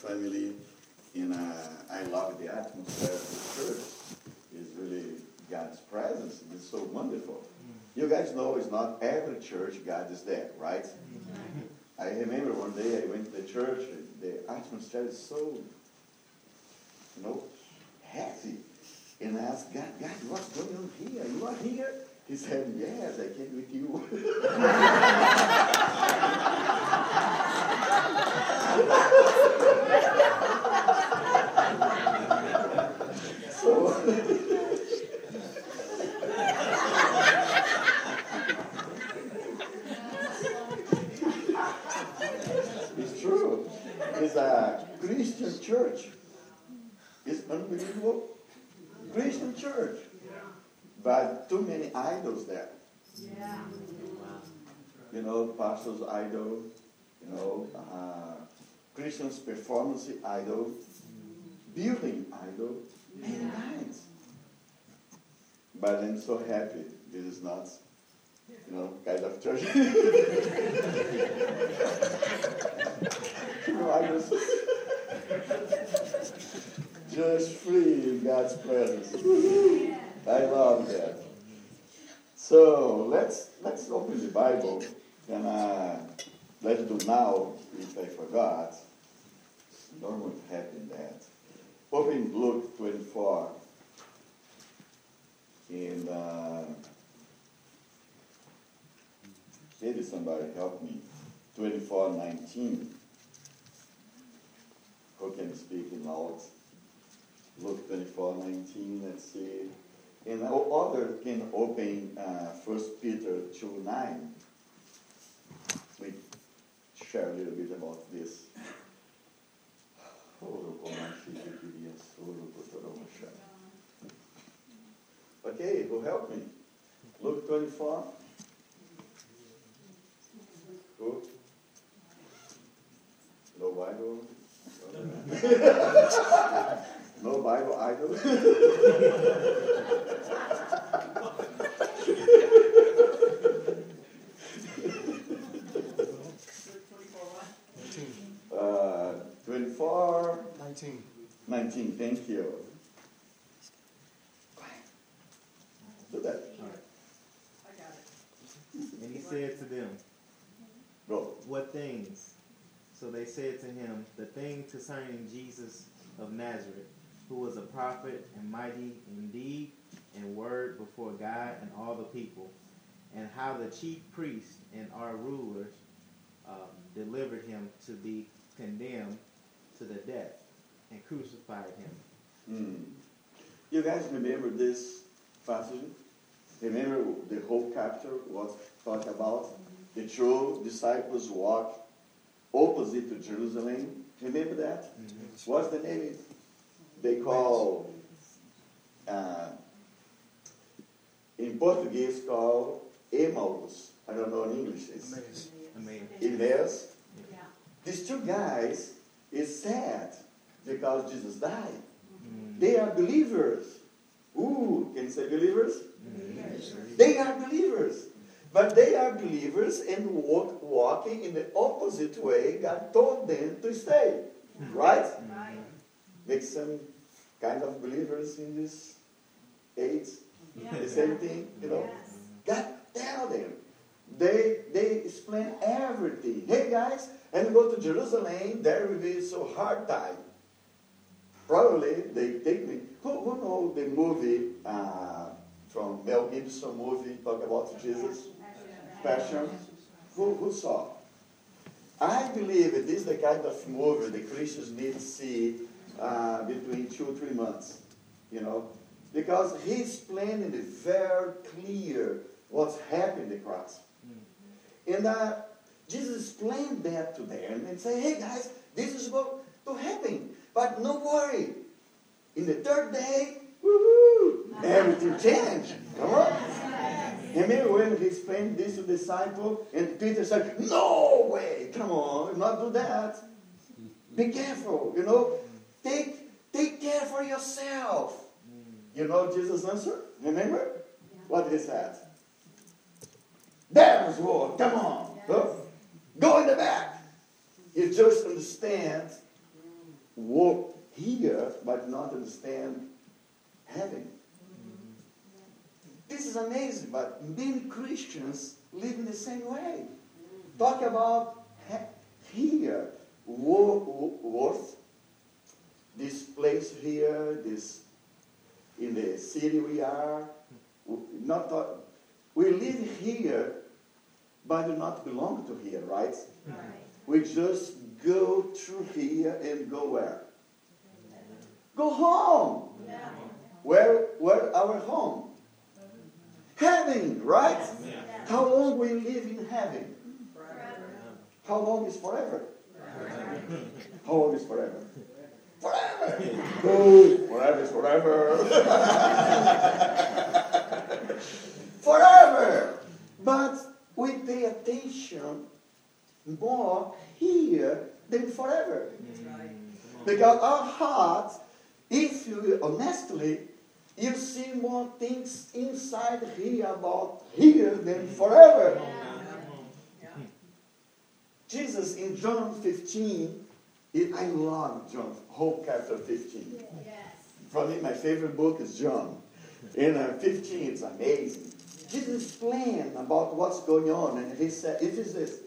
family, and I love the atmosphere of the church. It's really God's presence. It's so wonderful. You guys know it's not every church God is there, right? I remember one day I went to the church, and the atmosphere is so, happy. And I asked God, what's going on here? You are here? He said, yes, I came with you. It's true. It's a Christian church. It's unbelievable. Christian church. But too many idols there. Yeah. Pastor's idol, Christian's performance idol, building idol, and kinds. But I'm so happy this is not, kind of church. I was just free in God's presence. I love that. So let's open the Bible, and let's do now, if I forgot. Don't want to happen that. Open Luke 24. And maybe somebody help me. 24:19. Who can speak in loud? Luke 24:19. Let's see. And other can open 1 Peter 2:9. We share a little bit about this. Okay, who help me? Luke 24. Who? No Bible? No Bible idol? uh, 24. 19. Thank you. Do that. I got it. And he said to them, Go. what things? So they said to him, the thing concerning Jesus of Nazareth, who was a prophet and mighty in deed and word before God and all the people, and how the chief priests and our rulers delivered him to be condemned to the death and crucified him. You guys remember this passage? Remember the whole chapter was talked about? The true disciples walk opposite to Jerusalem. Remember that? What's the name? They call, in Portuguese, called Emmaus. I don't know in English. It's Emmaus. Yeah. These two guys is sad because Jesus died. They are believers. Ooh, can you say believers? They are believers. But they are believers and walking in the opposite way God told them to stay. Right? Right. Make some kind of believers in this age. Yeah. The same thing, Yes. God tell them. They explain everything. Hey guys, and go to Jerusalem, there will be so hard time. Probably they take me. Who know the movie from Mel Gibson movie talk about Jesus? Passion. Who saw? I believe this is the kind of movie the Christians need to see between 2 or 3 months. Because he's planning it very clear what's happening in the cross. And Jesus explained that to them and say, hey guys, this is going to happen. But no worry. In the third day, woohoo, everything changed. Come on. Remember when he explained this to the disciple and Peter said, no way, come on, not do that. Be careful, Take care for yourself. Jesus' answer? Remember? What he said? Devil's word, come on. Go in the back. You just understand walk here but not understand heaven. This is amazing, but many Christians live in the same way. Talk about here, worth, this place here, this in the city we are. We live here, but do not belong to here, right? We just go through here and go where? Go home. Where our home? Heaven, right? How long we live in heaven? How long is forever? How long is forever? Forever! Oh, forever is forever. Forever! But we pay attention more here than forever. Because our heart, if you honestly, you see more things inside here about here than forever. Jesus in John 15, I love John, whole chapter 15. For me, my favorite book is John. In 15, it's amazing. Jesus explained about what's going on, and he said, it is this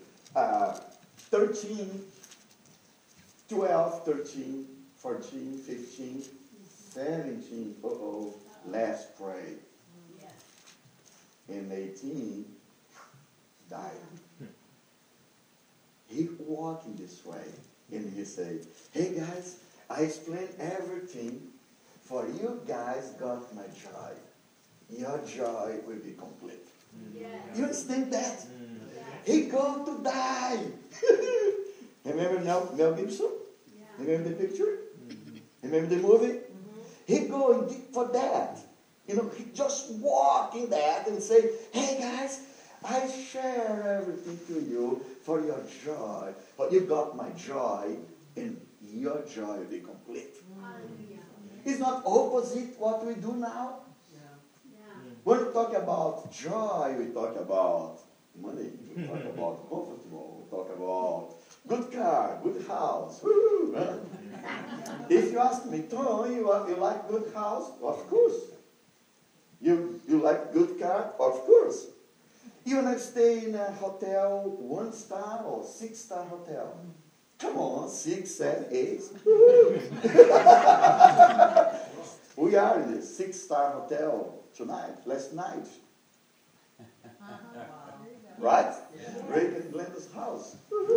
13, 12, 13, 14, 15, 17, let's pray. In 18, died. He walking this way, and he said, hey guys, I explained everything, for you guys got my joy. Your joy will be complete. You understand that? He going to die. Remember Mel Gibson? Remember the picture? Remember the movie? He going for that. He just walk in that and say, hey guys, I share everything to you for your joy. But you got my joy, and your joy will be complete. It's not opposite what we do now. When we talk about joy, we talk about money, we talk about comfortable, we talk about good car, good house. Woo! If you ask me, Tom, you like good house? Of course. You like good car? Of course. You want to stay in a hotel, 1-star or 6-star hotel? Come on, 6, 7, 8. We are in a 6-star hotel tonight, last night. Right? Rick and Glenda's house.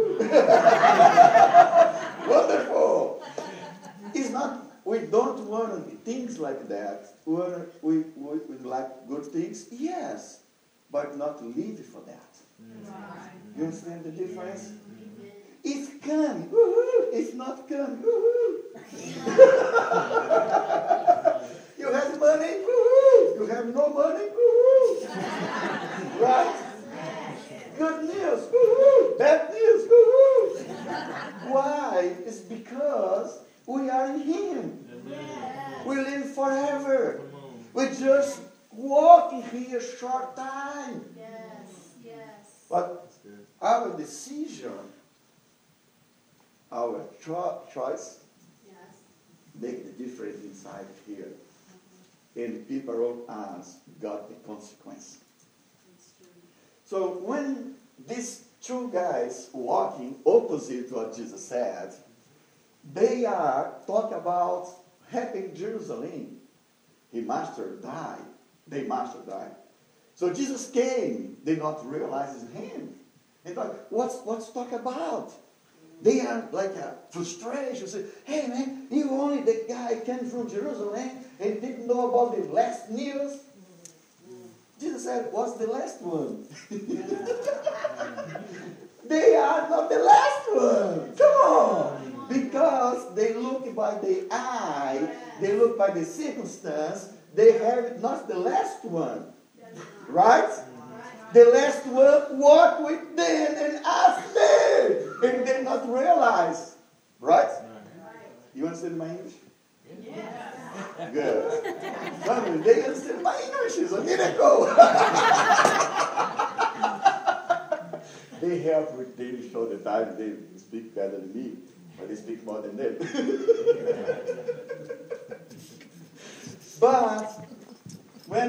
Wonderful. It's not, we don't want things like that. We like good things, yes, but not live for that. You understand the difference? If come, woohoo! If not come, woohoo! You have money, woohoo! You have no money, woohoo! Right? Good news, woohoo! Bad news, woohoo! Why? It's because we are in Him. We live forever. We just walk in here a short time. But our decision, our choice, make the difference inside here. And people around us got the consequence. So when these two guys walking opposite what Jesus said, they are talking about happy Jerusalem. His master died. Their master died. So Jesus came. They not realize it's him. They thought, what's talk about? They are like a frustration. Say, hey man, you only the guy came from Jerusalem and didn't know about the last news. Jesus said, what's the last one? They are not the last one. Come on. Because they look by the eye, they look by the circumstance, they have not the last one. Right? The last one walk with them and ask them. And they not realize. Right? You understand my English? Yeah. Good. Family, they understand my English is a miracle. They help with daily show the time they speak better than me. but they speak more than them. But when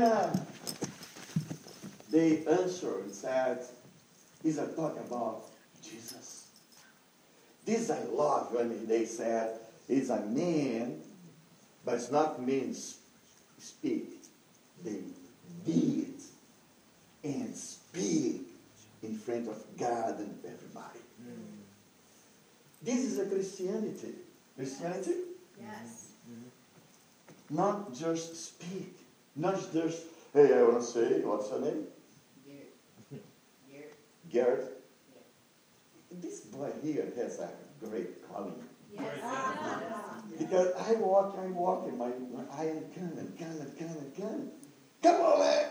they answered and said, "Is a talk about Jesus." This I love when they said, "Is a man," but it's not men speak. They did and speak in front of God and everybody. This is a Christianity. Christianity? Yes. Not just speak. Not just, "Hey, I want to say, what's your name?" Garrett. This boy here has a great calling. Yes. Because I'm walking, my I am coming. Come on, man!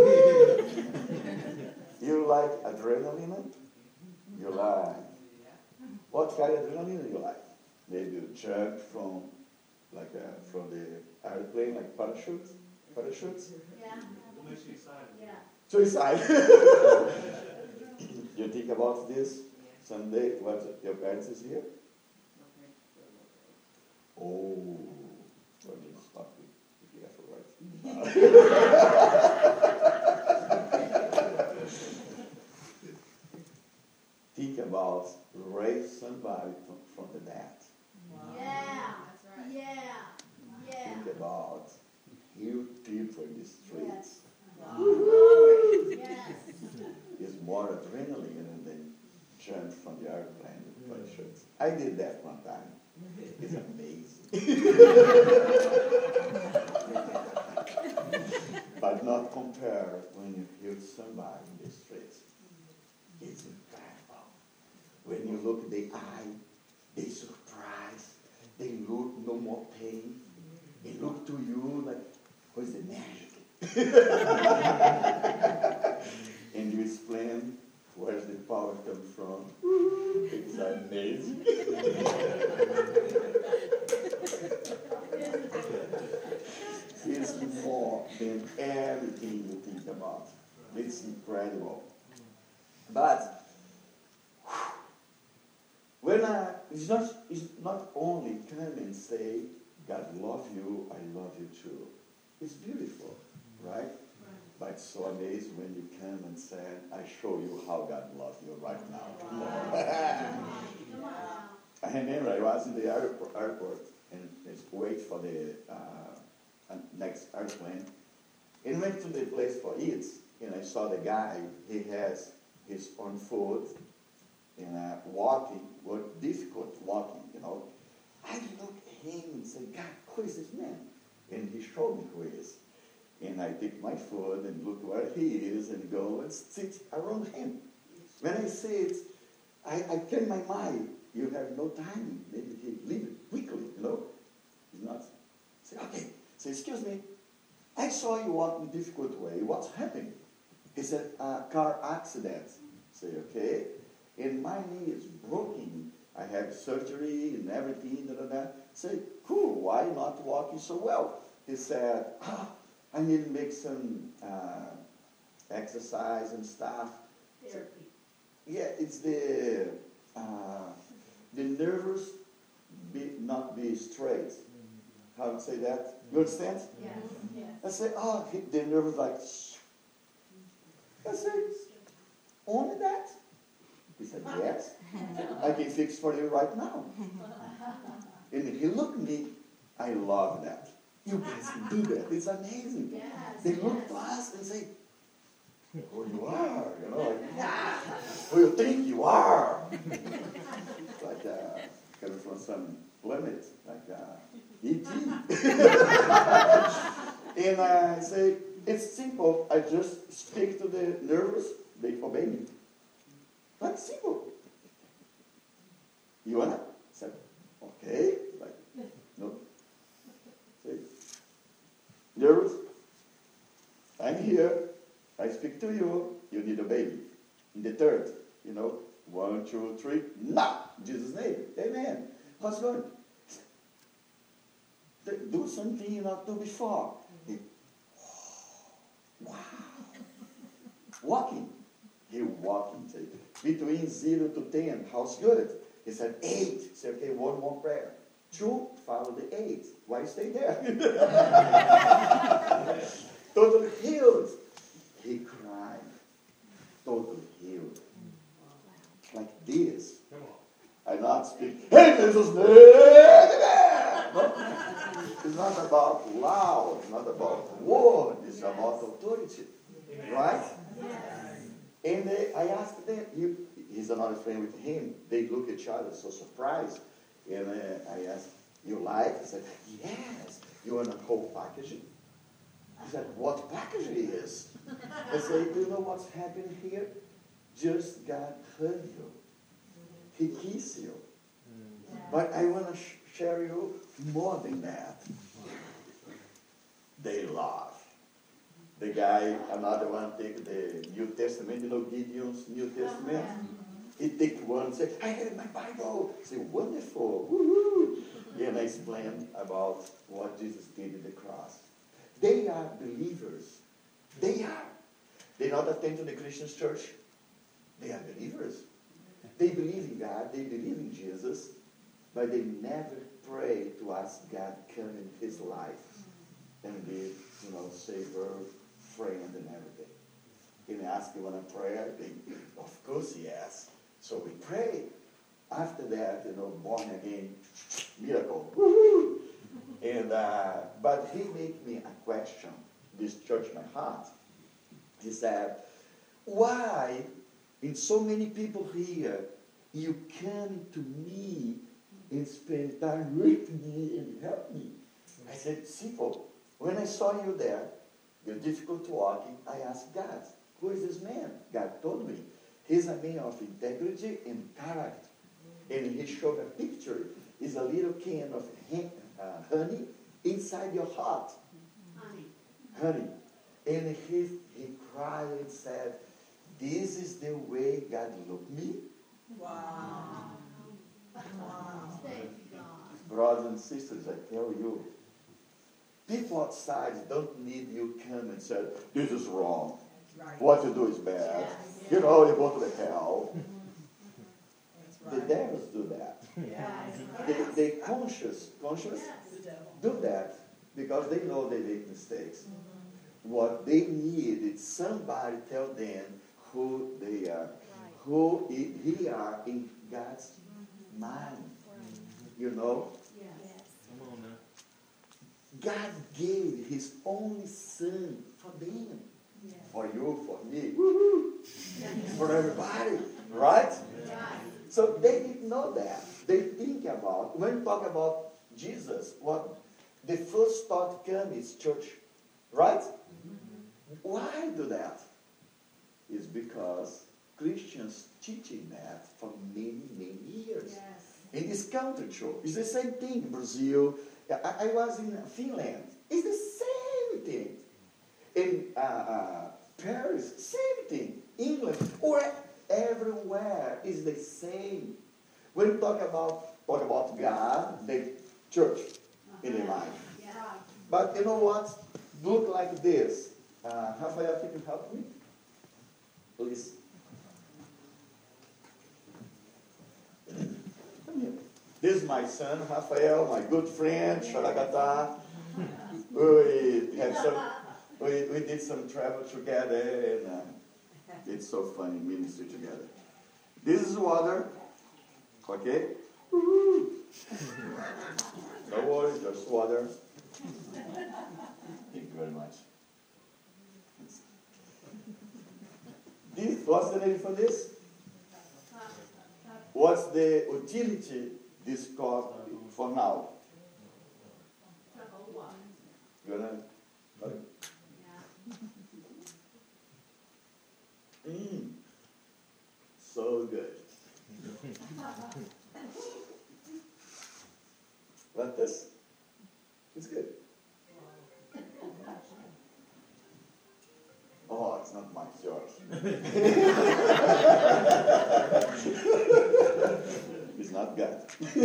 You like adrenaline? You like, what kind of adrenaline you like? Maybe you jump from the airplane, like parachutes? Yeah. What makes you excited? Yeah. Suicide. You think about this someday? What your parents is here? Oh, well, you stop it. Be careful, right? Think about raise somebody from the dead. Yeah. That's right. Yeah. Yeah. Think about heal people in the streets. Glory. Yes. It's more adrenaline than jump from the airplane with parachutes. I did that one time. It's amazing. But not compare when you heal somebody in the streets. It's incredible. When you look in the eye, they surprise. They look no more pain. They look to you like, what's the magic? And you explain where's the power come from. It's amazing. It's more than everything you think about. It's incredible. But when it's not only come and say, "God love you, I love you too." It's beautiful, right? But it's so amazing when you come and say, "I show you how God loves you right now." I remember I was in the airport and just wait for the next airplane. And went to the place for eat, and I saw the guy. He has his own food and walking, difficult walking, I looked at him and said, "God, who is this man?" And he showed me who he is. And I take my food and look where he is and go and sit around him. When I see it, I tell my mind, you have no time. Maybe he leave it quickly, He's not. Say, okay. Say, "Excuse me. I saw you walk in a difficult way. What's happening?" He said, "A car accident." Say, "Okay. And my knee is broken. I have surgery and everything." Say, "Cool. Why not walking so well?" He said, "I need to make some exercise and stuff." Therapy. Yeah, it's the nerves not be straight. How to say that? You understand? Yes. Yes. I say, the nerves like. I say, "Only that?" He said, "Yes. I can fix for you right now." And he looked at me. I love that. You guys can do that. It's amazing. Yes. They look to us and say, "Who you are?" Who you think you are? Like coming from some planet, like E.T. And I say, "It's simple. I just speak to the nerves. They obey me." That's simple. You wanna? I said, "Okay." Like, no. Say, "Nerves, I'm here. I speak to you. You need a baby." In the third, 1, 2, 3, now, in Jesus' name, amen. How's it going? Do something you not do before. Wow. Walking. He walking. Say, between 0 to 10, how's good? He said, 8. He said, okay, one more prayer. 2, follow the 8. Why stay there? Totally healed. He cried. Totally healed. Like this. Come on. I not speak, hey, Jesus' name! No. It's not about loud. It's not about word. It's about authority. Right? And I asked them, he's another friend with him. They look at each other so surprised. And I asked, you like? He said, yes. You want a whole packaging? He said, what package it is? I said, do you know what's happening here? Just God hug you. He kissed you. But I want to share you more than that. They laugh. The guy, another one, take the New Testament, Gideon's New Testament. He take one and say, I have my Bible. I say, wonderful. Woo-hoo. And I explain about what Jesus did at the cross. They are believers. They are. They not attend to the Christian church. They are believers. They believe in God. They believe in Jesus. But they never pray to ask God come in his life and be, savior, friend, and everything. And ask you want a prayer? Of course yes. So we pray. After that, born again, miracle. Woo-hoo! And but he made me a question. This church, my heart. He said, why, in so many people here, you come to me and spend time with me and help me? I said, simple. When I saw you there, you're difficult walking, I asked God, who is this man? God told me, he's a man of integrity and character. And he showed a picture. It's a little can of honey inside your heart. Honey. And he cried and said, this is the way God looked me? Wow. Thank you, God. Brothers and sisters, I tell you, people outside don't need you come and say, this is wrong. Right. What you do is bad. Yes. You go to the hell. That's The right. devils do that. Yes. They conscious Yes. The devil. do that because they know they make mistakes. What they need is somebody tell them who they are, who he are in God's mind. Yes. Come on now. God gave his only son for them. Yes. For you, for me, woo-hoo, for everybody, right? Yes. So they didn't know that. They think about, when you talk about Jesus, what the first thought comes is church, right? Why do that? It's because Christians teaching that for many, many years. Yes. In this country, too. It's the same thing in Brazil. I was in Finland. It's the same thing. In Paris, same thing. England, or everywhere is the same. When you talk about God, the church in the mind. Yeah. But you know what? Look like this. Rafael, can you help me? Please. Come here. This is my son, Rafael, my good friend, Sharagata. We did some travel together, and it's so funny ministry together. This is water, okay? No worries, just water. Thank you very much. What's the name for this? What's the utility this cup for now? You wanna? So good. Like this? It's good. Oh, it's not mine, it's yours. It's not God.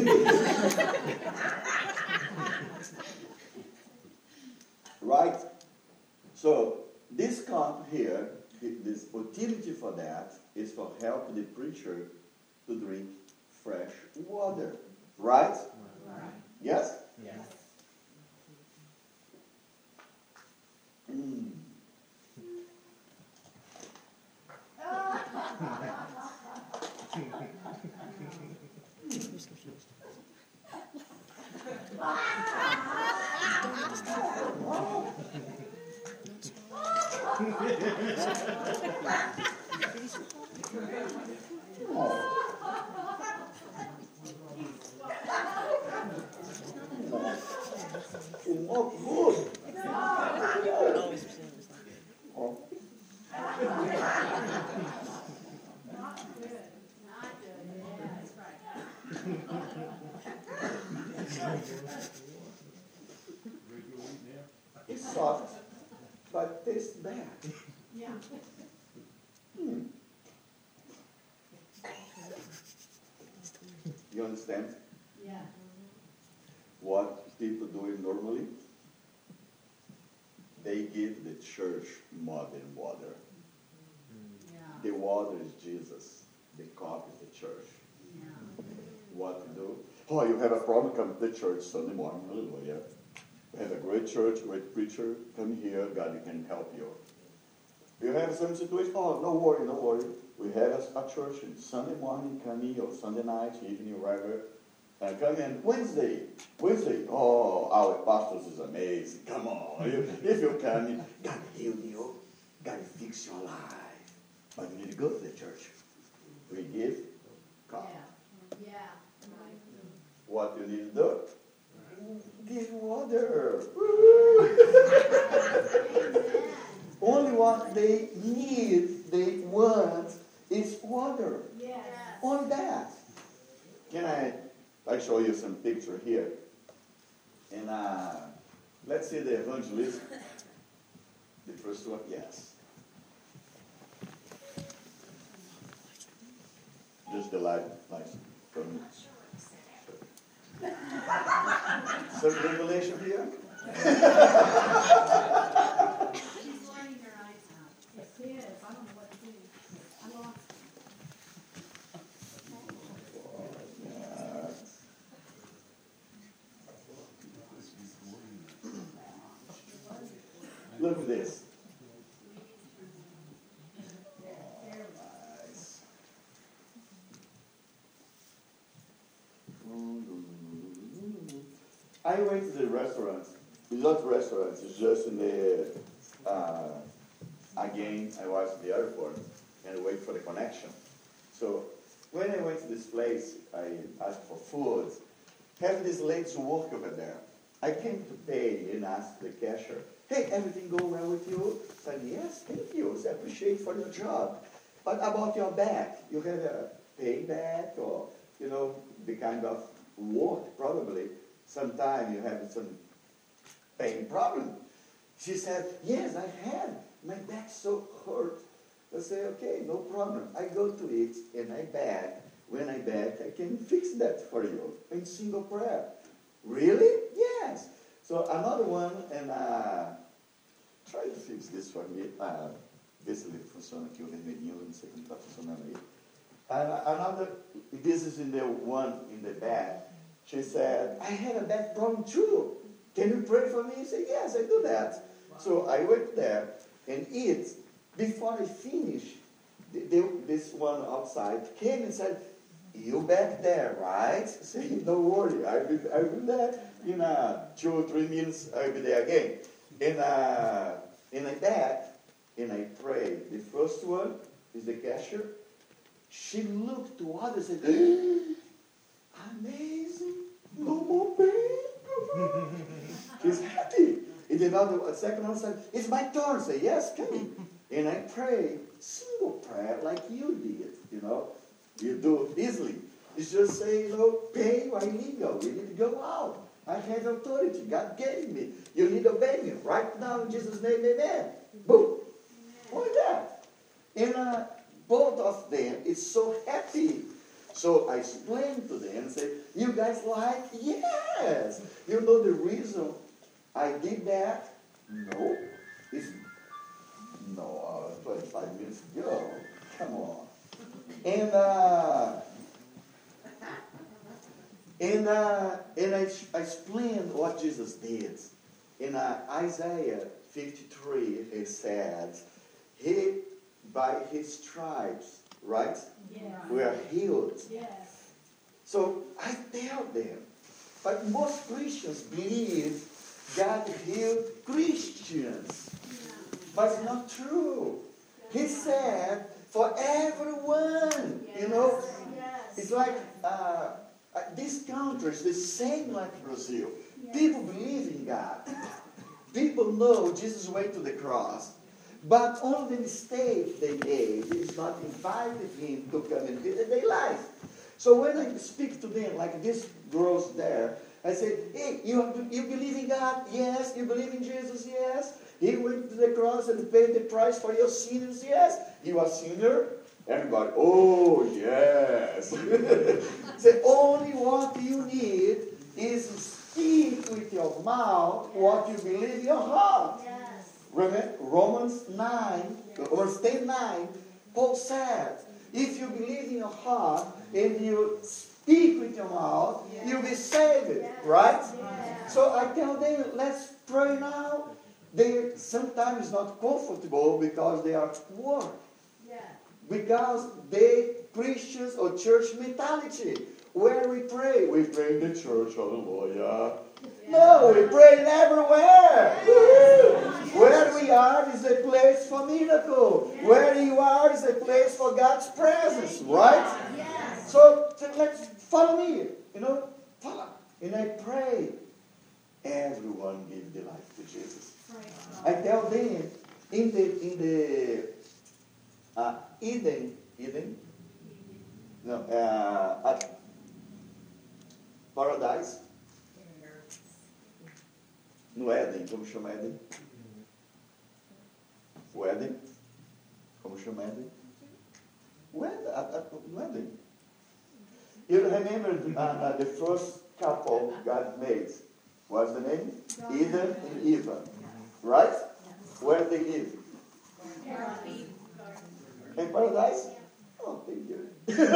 Right? So, this cup here, this utility for that is for help the preacher to drink fresh water. Right? Right. Yes? Yes. Mm. It's not good. Oh. Not good. Yeah, that's right. It's soft, but tastes bad. Yeah. Hmm. You understand Yeah. what people do normally? They give the church modern water. Yeah. The water is Jesus. The cup is the church. Yeah. What to do? Oh, you have a problem, come to the church Sunday morning. Hallelujah. We have a great church, great preacher. Come here, God can help you. You have some situation, oh, no worry, no worry. We have a church on Sunday morning, come here, or Sunday night, evening, wherever. And come in Wednesday. Oh, our pastors is amazing. Come on. If you come, God heal you. God fix your life. But you need to go to the church. We give cup. Yeah. Yeah. Right. What you need to do? Give water. Amen. Only what they need, they want, is water. Yes. Only that. Can I show you some picture here? And let's see the evangelist. The first one, yes. Just the light, from some revelation here. She's learning her eyes now. Yes, she is. I don't know what to do. I lost. Look at this. Nice. I went to the restaurant. It's not restaurants. It's just in the. Again, I was at the airport and wait for the connection. So when I went to this place, I asked for food. Have these ladies work over there. I came to pay and asked the cashier, hey, everything go well with you? I said, yes, thank you. I appreciate for your job. But about your back, you have a pain back or, the kind of work probably. Sometime you have some pain problem. She said, yes, I had. My back so hurt. I say, okay, no problem. I go to it and I beg. When I beg, I can fix that for you in single prayer. Really? Yes. So another one, and try to fix this for me. Vê se ele funciona aqui, o vermelhinho, não sei como está funcionando aí. Another, this is in the one in the back. She said, I have a back problem too. Can you pray for me? He said, yes, I do that. Wow. So I went there and eat. Before I finished, this one outside came and said, you back there, right? I said, don't worry, I'll be there in 2 or 3 minutes. I'll be there again. And I back and I pray. The first one is the cashier. She looked to others and said, amazing, no more pain. She's happy. And the second one said, it's my turn. I say, yes, come in. And I pray, single prayer like you did, You do it easily. It's just say, pain or illegal. You need to go out. I have authority. God gave me. You need to obey me. Right now in Jesus' name, amen. Boom. Only that. And both of them is so happy. So I explained to them and said, you guys like? Yes. You know the reason I did that? No. It's 25 minutes ago. Come on. And And I explained what Jesus did. In Isaiah 53, he says, he, by his stripes, right? Yeah. We are healed. Yes. So I tell them, but most Christians believe God healed Christians. But it's not true. He said, for everyone, you know. Yes. It's like these countries, the same like Brazil. People believe in God. People know Jesus went to the cross. But only the mistake they made is not invited him to come and visit their life. So when I speak to them, like this girls there, I say, hey, you believe in God? Yes. You believe in Jesus? Yes. He went to the cross and paid the price for your sins? Yes. You are a sinner? Everybody, oh, yes. Say, only what you need is speak with your mouth what you believe in your heart. Yes. Remember, Romans 9, verse 10:9, Paul said, if you believe in your heart and you speak with your mouth, you'll be saved, right? Yes. So I tell them, let's pray now. They sometimes not comfortable because they are at work. Yeah. Because they, Christians or church mentality. Where we pray in the church, hallelujah. No, we pray everywhere. Woo-hoo. Where we are is a place for miracle. Where you are is a place for God's presence, right? Yes. So let's follow me, follow. And I pray. Everyone give their life to Jesus. I tell them in the Eden, no, Paradise, no Éden, como chama Éden? O Éden, como chama Éden? O Éden. You remember the first couple God made? What's the name? Eden and Eve. Right? Where they live? In paradise? Oh, thank you.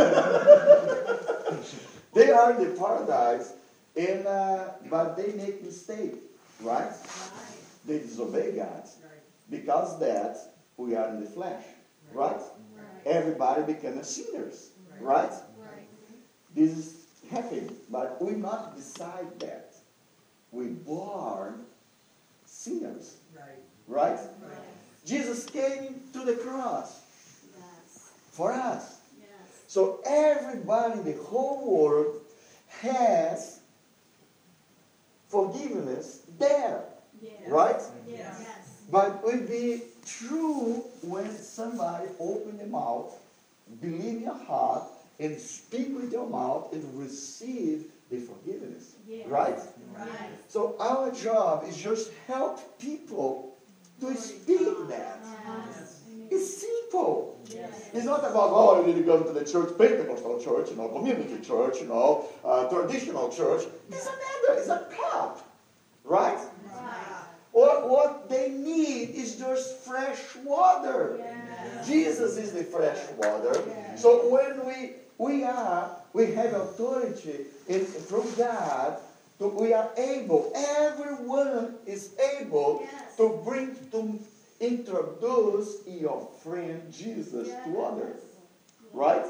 They are in the paradise, but they make mistake, right? They disobey God. Because that, we are in the flesh, right? Everybody become sinners, right? This is happening, but we not decide that. We born sinners, right? Jesus came to the cross for us. So everybody in the whole world has forgiveness there, right? Yes. But it will be true when somebody open their mouth, believe in your heart, and speak with your mouth and receive the forgiveness, right? Right. So our job is just help people to speak that. It's simple. Yes. It's not about, you need to go to the church, Pentecostal church, community church, traditional church. It doesn't matter. It's a cup, right? What they need is just fresh water. Yes. Jesus is the fresh water. Yes. So when we have authority from God, we are able, everyone is able to introduce your friend Jesus to others. Right?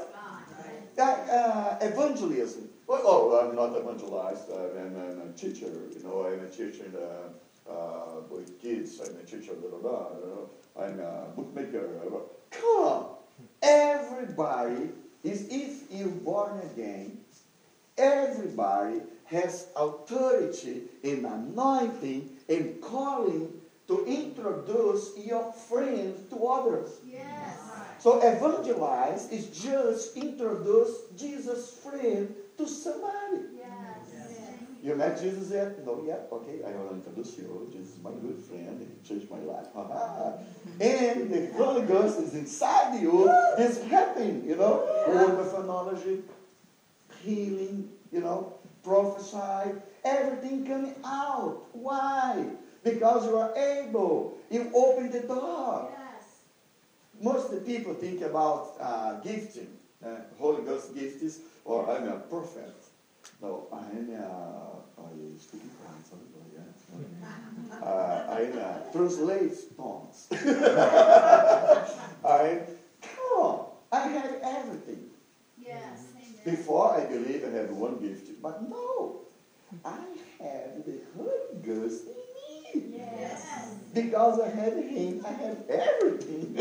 Evangelism. Oh, I'm not evangelized. I'm a teacher. I'm a teacher with kids. I'm a teacher. I'm a bookmaker. Come on. Everybody is, if you're born again, everybody has authority and anointing and calling to introduce your friends to others. Yes. So evangelize is just introduce Jesus' friend to somebody. Yes. You met Jesus yet? No, yet? Okay, I will introduce you. Jesus is my good friend. He changed my life. And the Holy Ghost is inside you. It's happening, Word of knowledge, healing, prophesy, everything coming out. Why? Because you are able. You open the door. Yes. Most of the people think about gifting, Holy Ghost gifts, or I'm a prophet. No, I speak in France, I translate tongues. Come on, I have everything. Yes, amen. Before I believe I had one gift, but no, I have the Holy Ghost in me. Yes. Because I have Him, I have everything.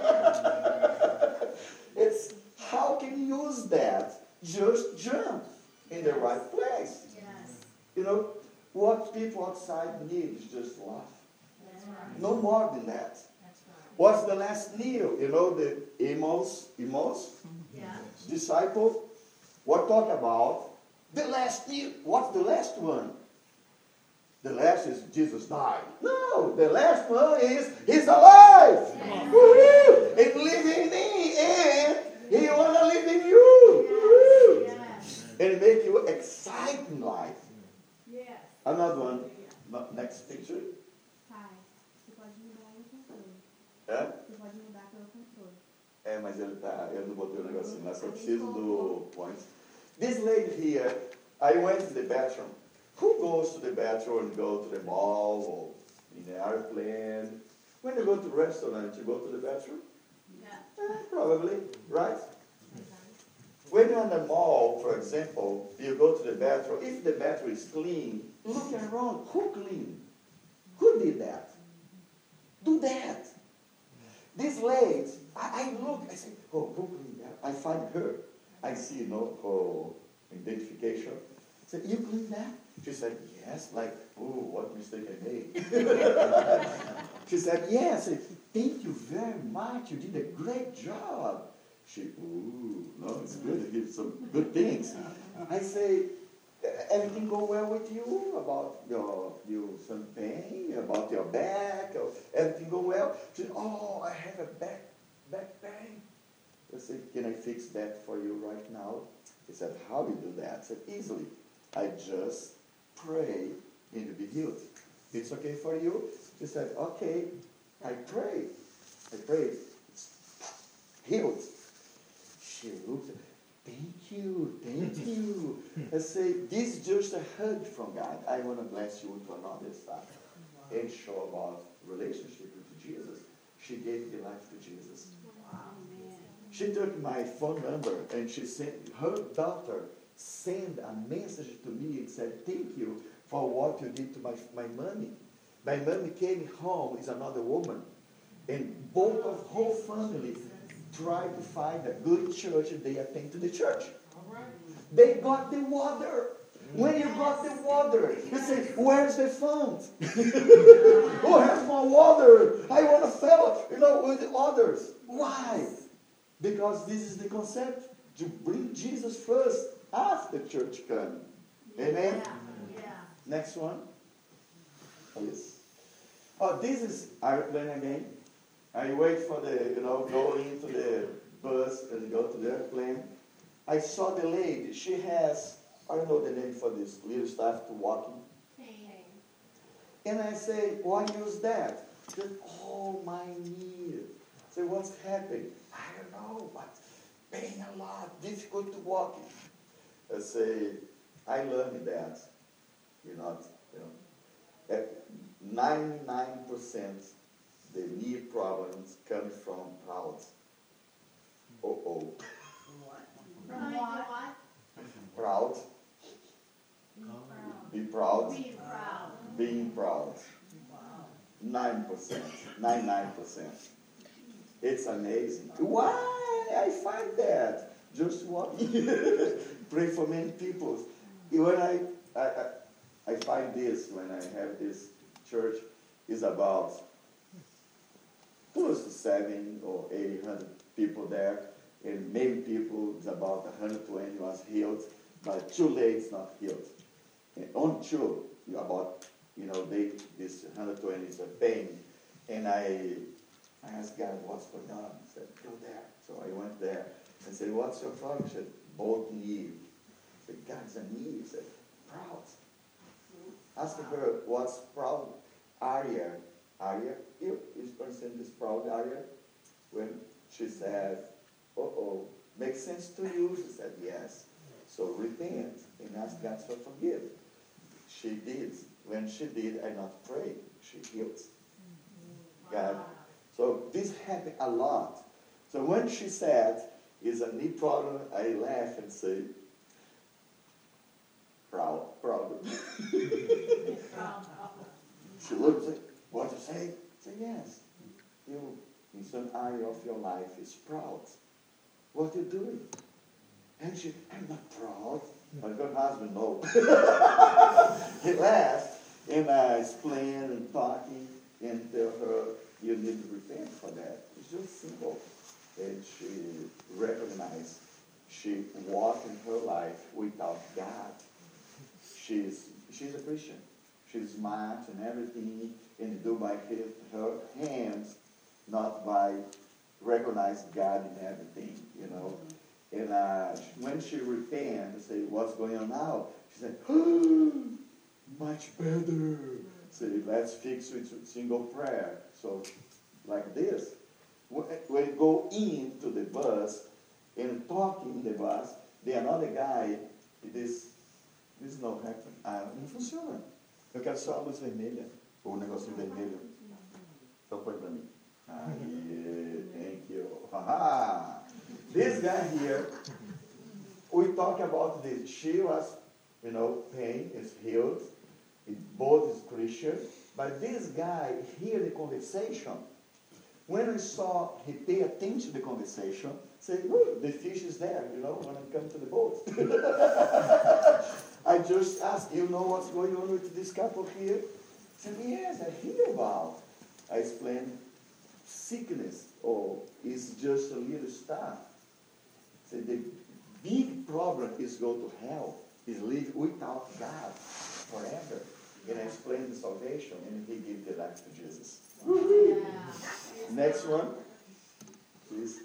It's how can you use that? Just jump in the right place. Yes. You know, what people outside need is just love. That's right. No more than that. That's right. What's the last meal? You know, the Amos Yeah. disciple. What talk about? The last meal. What's the last one? The last is Jesus died. No, the last one is He's alive. Yeah. Woo-hoo. And living in me, and He wanna live in you. Woo-hoo. Yes. And it make you exciting life. Yes. Another one. Next picture. Pai, você pode mudar aí o controle. É? Você pode mudar pelo controle. É, mas eu não botei o negocinho lá, só preciso do point. This lady here, I went to the bathroom. Who goes to the bathroom and go to the mall or in the airplane? When you go to restaurant, you go to the bathroom? Yeah. Probably, right? When you're in the mall, for example, you go to the bathroom. If the bathroom is clean, look around. Who cleaned? Who did that? Do that. This lady, I look, I say, oh, who cleaned that? I find her. I see, her identification. I said, you cleaned that? She said, yes. Like, oh, what mistake I made. She said, yes. I said, thank you very much. You did a great job. She, ooh, no, it's good to give some good things. I say, everything go well with you about your some pain, about your back, or everything go well? She said, oh, I have a back pain. I said, can I fix that for you right now? He said, how do you do that? I said, easily. I just pray and you'll be healed. It's okay for you? She said, okay. I prayed. Healed. She looked at me, thank you. I say, this is just a hug from God. I want to bless you with another stuff. And show about relationship with Jesus. She gave the life to Jesus. Wow. She took my phone number and she sent, her daughter sent a message to me and said, thank you for what you did to my mommy. My mommy came home, is another woman. And both of whole family tried to find a good church and they attend to the church. They got the water. When you got the water, you say, where's the font? Who has more water? I want to fill, with the others. Why? Because this is the concept to bring Jesus first after church come. Amen? Yeah. Next one. Yes. Oh, this is airplane again. I wait for the, go into the bus and go to the airplane. I saw the lady. She has, I don't know the name for this little stuff to walking. And I say, why use that? She said, oh, my knee. I say, what's happening? I don't know, but pain a lot, difficult to walk. I say, I learned that. At 99% the knee problems come from proud. Uh-oh. From what? Proud. Be proud. Being proud. Being proud. 9%. 99%. It's amazing. Why I find that? Just walking. Pray for many people. When I find this, when I have this church, is about close to 7 or 800 people there, and many people, it's about 120 was healed, but 2 ladies not healed. And on 2, this 120 is a pain, and I asked God, what's going on? He said, go there. So I went there and said, what's your problem? He said, both knee. I said, God's a knee. He said, proud. Ask her, what's proud? Arya, is person this proud, Arya? When she said, makes sense to you? She said, yes. So repent and ask God to forgive. She did. When she did, I not pray. She healed. God. So this happened a lot. So when she said, is a knee problem, I laugh and say, problem. She looked at, what you say? I said, yes. You, in some area of your life, is proud. What are you doing? And she, I'm not proud. My good husband, no. He laughed, and I explained and talking, and tell her, you need to repent for that. It's just simple. And she recognized she walked in her life without God. She's a Christian. She's smart and everything, and do by her hands, not by recognize God in everything, you know. And when she repented and said, what's going on now? She said, oh, much better. So let's fix it with single prayer. So like this. When you go into the bus and talk in the bus, the another guy, this não happen. Não funciona. Eu quero só a luz vermelha. Ou o negocinho vermelho. Então põe para mim. Thank you. This guy here, we talk about this. She was, pain is healed. Both is Christian. But this guy hear the conversation. When I saw he pay attention to the conversation, say, look, the fish is there, when I come to the boat. I just asked, you know what's going on with this couple here? He said, yes, I hear about. I explained, sickness, is just a little stuff. So the big problem is go to hell, is live without God forever. And I explained the salvation, and he gave the life to Jesus. Yeah. Next one, please.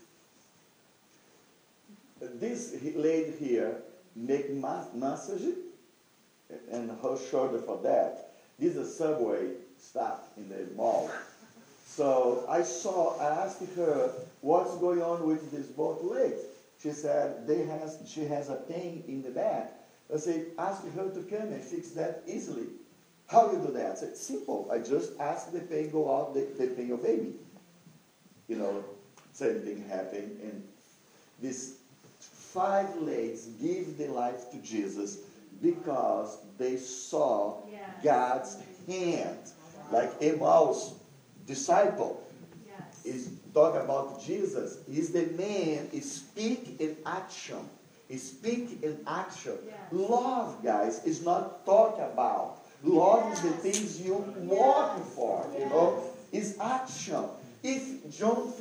This lady here make massage and her shoulder for that. This is a subway stop in the mall. So I asked her, what's going on with this both legs? She said, she has a pain in the back. I said, ask her to come and fix that easily. How do you do that? I said, simple. I just ask the pain go out, the pain obey me. Same thing happened. And these 5 ladies give their life to Jesus because they saw God's hand. Like Emmaus disciple is talk about Jesus. He's the man, he speak in action. He speak in action. Love, guys, is not talk about. Love is the things you walk for, is action. If John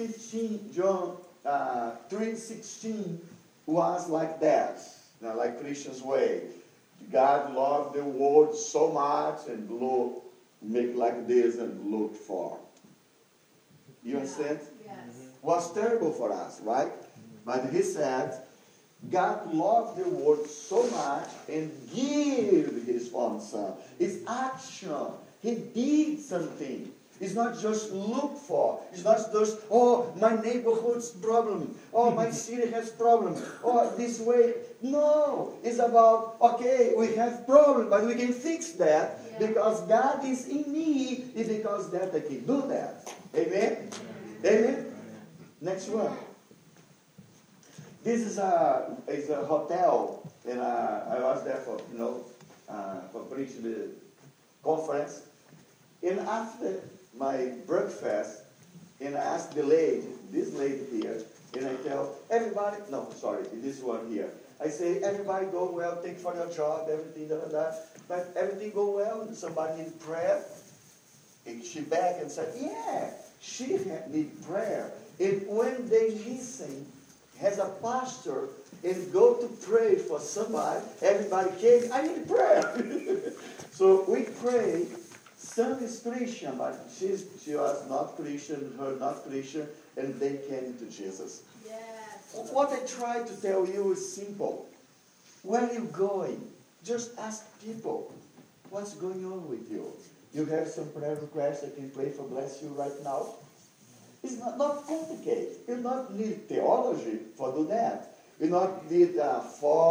3:16 was like that, like Christian's way, God loved the world so much and make like this and look for. You understand? Yes. Was terrible for us, right? But he said, God loved the world so much and gave his own son. It's action. He did something. It's not just look for. It's not just, my neighborhood's problem. My city has problem. This way. No. It's about, okay, we have problem, but we can fix that because God is in me. And because that I can do that. Amen? Amen? Next one. This is a hotel, and I was there for preaching the conference. And after my breakfast, and I asked the lady, this lady here, and I tell everybody, this one here. I say, everybody go well, thank you for your job, everything, but everything go well, somebody need prayer. And she back and said, she need prayer. And when they listen, as a pastor, and go to pray for somebody, everybody came, I need prayer. So we pray. Some is Christian, but she was not Christian, her not Christian, and they came to Jesus. Yes. What I try to tell you is simple. Where are you going? Just ask people, what's going on with you? You have some prayer requests I can pray for bless you right now? It's not complicated. You don't need theology for do that. You not need 4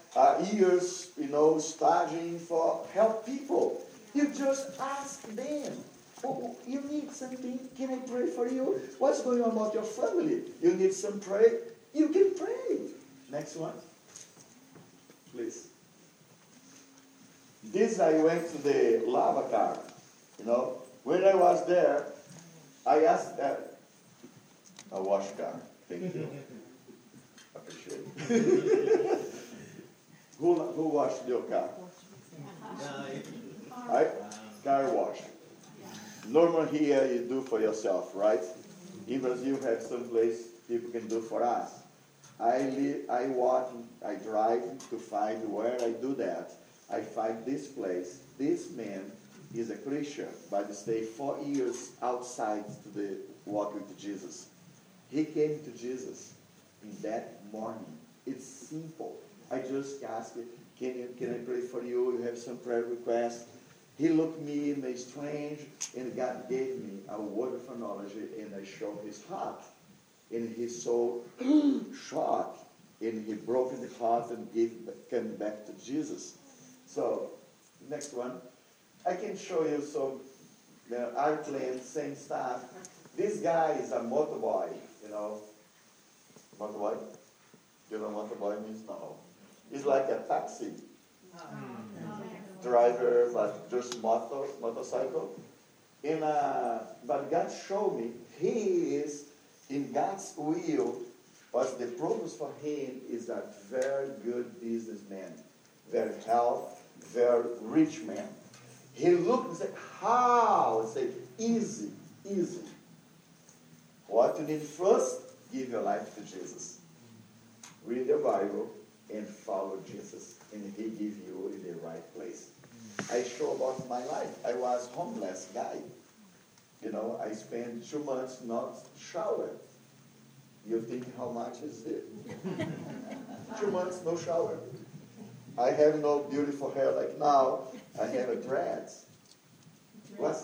years, studying for help people. You just ask them. Oh, you need something? Can I pray for you? What's going on about your family? You need some prayer? You can pray. Next one. Please. This I went to the lava car. When I was there, I asked a wash car. Thank you. Appreciate it. Who washed your car? Right? Car wash. Normally here you do for yourself, right? In Brazil you have some place people can do for us. I walk, I drive to find where I do that. I find this place. This man is a Christian, but he stayed 4 years outside to the walk with Jesus. He came to Jesus in that morning. It's simple. I just asked him, can I pray for you? You have some prayer requests? He looked me in a strange, and God gave me a word of knowledge, and I showed his heart. And he so shocked, and he broke the heart and came back to Jesus. So, next one. I can show you some airplane, same stuff. This guy is a motorboy, Motorboy? You know what motorboy means? No. He's like a taxi driver, but just motorcycle. But God showed me he is in God's will, but the purpose for him is a very good businessman, very healthy, very rich man. He looked and said, how? I said, easy. What you need first, give your life to Jesus. Read the Bible and follow Jesus, and he give you in the right place. I show about my life. I was homeless guy. I spent 2 months not shower. You think how much is it? 2 months no shower. I have no beautiful hair like now. I have a dreads. What's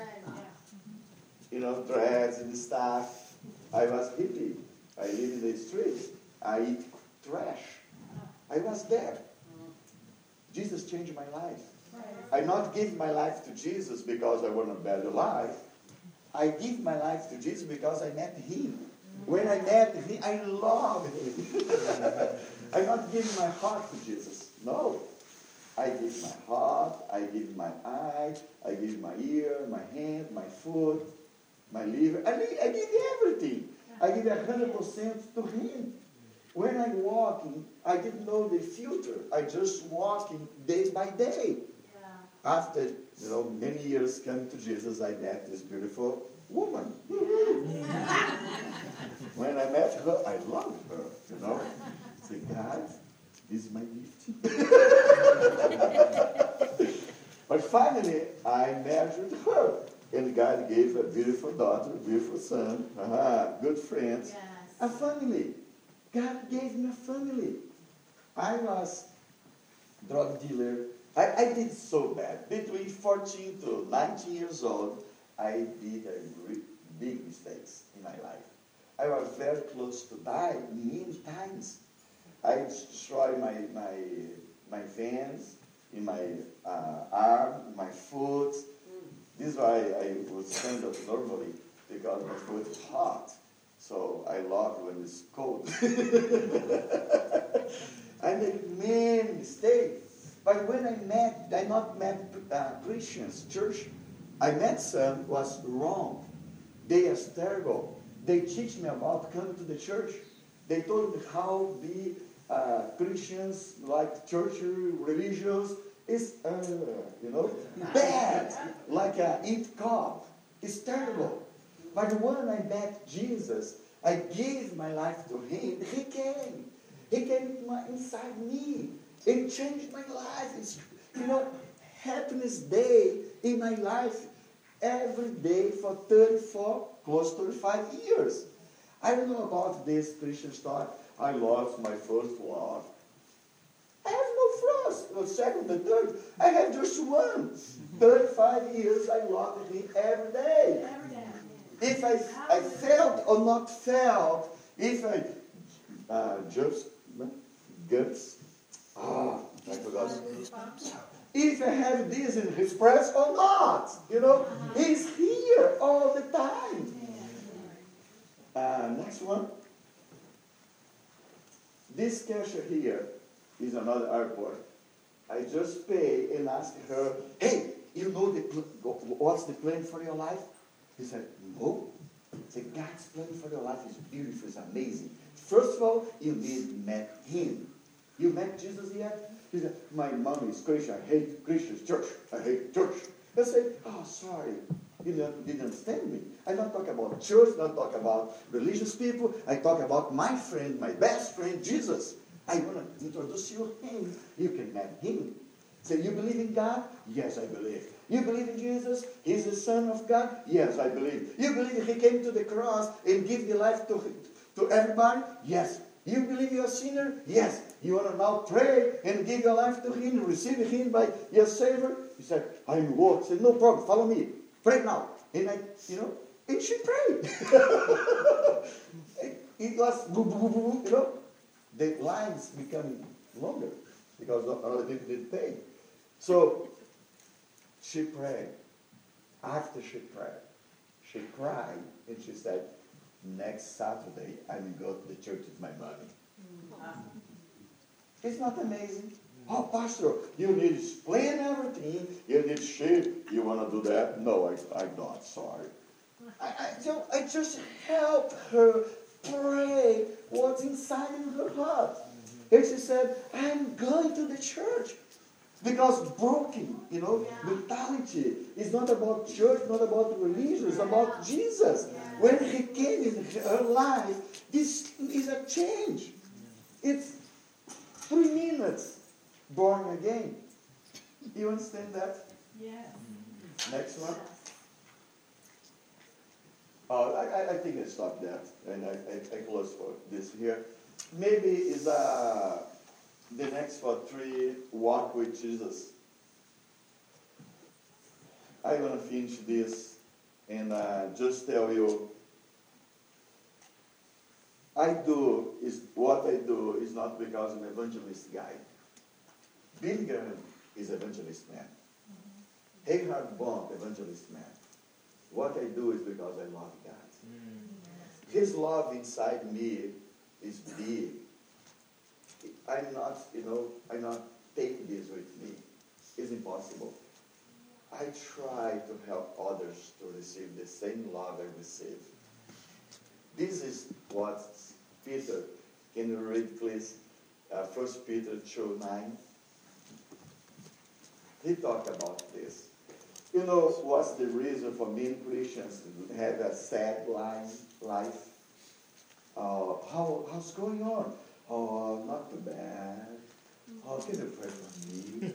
dreads and stuff. I was hippie. I live in the streets. I eat trash. I was there. Jesus changed my life. I not give my life to Jesus because I want a better life. I give my life to Jesus because I met him. When I met him, I loved him. I not give my heart to Jesus. No. I give my heart, I give my eye, I give my ear, my hand, my foot, my liver. I give everything. I give 100% to him. When I'm walking, I didn't know the future. I just walking day by day. Yeah. After many years coming to Jesus, I met this beautiful woman. When I met her, I loved her. I said, God, this is my gift. But finally, I married her. And God gave a beautiful daughter, a beautiful son, good friends, yes. A family. God gave me a family. I was drug dealer. I did so bad. Between 14 to 19 years old, I did big mistakes in my life. I was very close to die many times. I destroyed my veins in my arm, my foot. This is why I would stand up normally, because my foot is hot. So I love when it's cold. I made many mistakes. But when I not met Christians, church, I met some was wrong. They are terrible. They teach me about coming to the church. They told me how be Christians, like church religions, is bad, like eat cow. It's terrible. But when I met Jesus, I gave my life to him. He came. He came inside me. It changed my life. It's, happiness day in my life every day for 34, close to 35 years. I don't know about this Christian story. I lost my first love. I have no first, no second, no third. I have just one. 35 years I love him every day. Every day. If I felt or not felt, if I just guts, Ah, I forgot. If I have this in his press or not, he's here all the time. Next one. This cashier here is another airport. I just pay and ask her, hey, you know what's the plan for your life? He said, no. I said, God's plan for your life is beautiful, it's amazing. First of all, you need to meet him. You met Jesus yet? He said, my mom is Christian. I hate Christians, church. I hate church. I said, oh, sorry. You didn't understand me. I don't talk about church, not talk about religious people. I talk about my friend, my best friend, Jesus. I want to introduce you to him. You can meet him. Say, you believe in God? Yes, I believe. You believe in Jesus? He's the Son of God? Yes, I believe. You believe he came to the cross and gave the life to everybody? Yes. You believe you're a sinner? Yes. You want to now pray and give your life to him, receive him by your Savior? He said, I'm Lord. I said, no problem, follow me. Pray now. And and she prayed. It was, the lines becoming longer because other people didn't pay. So she prayed. After she prayed, she cried and she said, next Saturday I will go to the church with my money. It's not amazing? Oh, Pastor, you need to explain everything. You need sheep. You want to do that? No, I don't. Sorry. I just help her pray what's inside in her heart. And she said, I'm going to the church. Because broken, mentality is not about church, not about religion, it's about Jesus. When he came in her life, this is a change. It's 3 minutes born again. You understand that? Yes. Next one. I think I stopped that, and I close for this here. Maybe is the next for 3, walk with Jesus. I'm going to finish this and just tell you, what I do is not because I'm an evangelist guy. Billy Graham is evangelist man. Reinhard Bonk, evangelist man. What I do is because I love God. His love inside me is big. I'm not taking this with me. It's impossible. I try to help others to receive the same love I receive. This is what Peter, can you read please, 1 Peter 2:9? He talked about this. What's the reason for many Christians to have a sad life? How's going on? Oh, not too bad. Oh, can you pray for me?